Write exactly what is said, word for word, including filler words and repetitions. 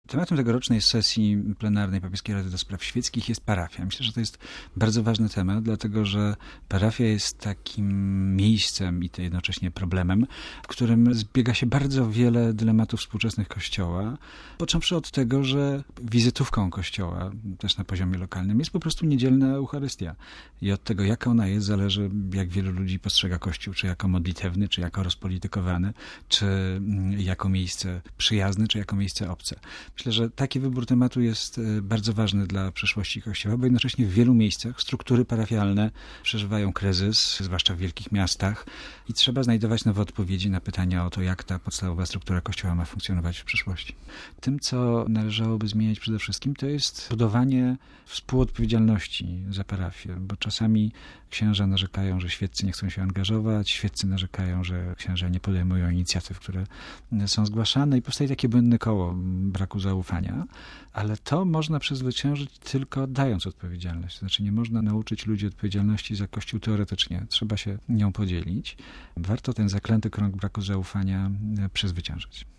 Tematem tegorocznej sesji plenarnej Papieskiej Rady do Spraw Świeckich jest parafia. Myślę, że to jest bardzo ważny temat, dlatego że parafia jest takim miejscem i to jednocześnie problemem, w którym zbiega się bardzo wiele dylematów współczesnych Kościoła, począwszy od tego, że wizytówką Kościoła, też na poziomie lokalnym, jest po prostu niedzielna Eucharystia. I od tego, jaka ona jest, zależy, jak wielu ludzi postrzega Kościół, czy jako modlitewny, czy jako rozpolitykowany, czy jako miejsce przyjazne, czy jako miejsce obce. Myślę, że taki wybór tematu jest bardzo ważny dla przyszłości Kościoła, bo jednocześnie w wielu miejscach struktury parafialne przeżywają kryzys, zwłaszcza w wielkich miastach i trzeba znajdować nowe odpowiedzi na pytania o to, jak ta podstawowa struktura Kościoła ma funkcjonować w przyszłości. Tym, co należałoby zmieniać przede wszystkim, to jest budowanie współodpowiedzialności za parafię, bo czasami księża narzekają, że świeccy nie chcą się angażować, świeccy narzekają, że księża nie podejmują inicjatyw, które są zgłaszane i powstaje takie błędne koło braku zaufania, ale to można przezwyciężyć tylko dając odpowiedzialność. To znaczy nie można nauczyć ludzi odpowiedzialności za Kościół teoretycznie. Trzeba się nią podzielić. Warto ten zaklęty krąg braku zaufania przezwyciężyć.